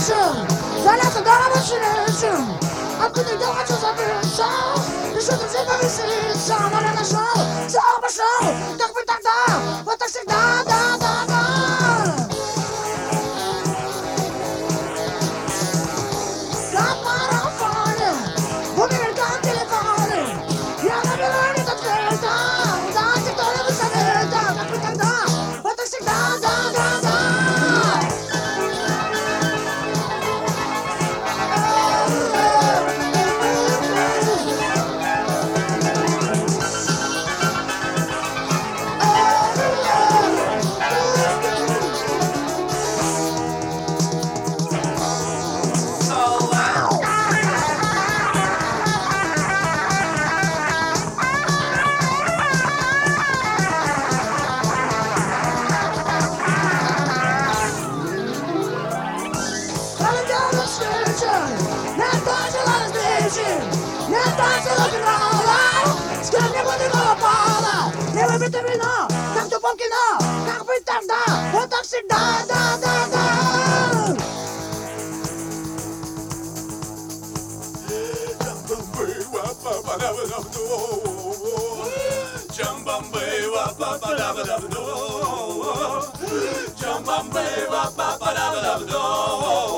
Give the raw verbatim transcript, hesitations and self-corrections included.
сын, заняться домашним сын. Откуда дома что забился? И что ты всегда веселится? Море нашел, все пошел. Как бы тогда, вот так всегда, да, да, да. На марафоне, в умерком телефоне, я наберу этот цвета. Да, никто не высовета. Как бы тогда, вот так всегда, да, да, да. Не танцевала грала, с кем не будет попала. Не выбито вино, как в тупом кино. Как быть тогда, вот так всегда, да, да, да. Jump on, baby,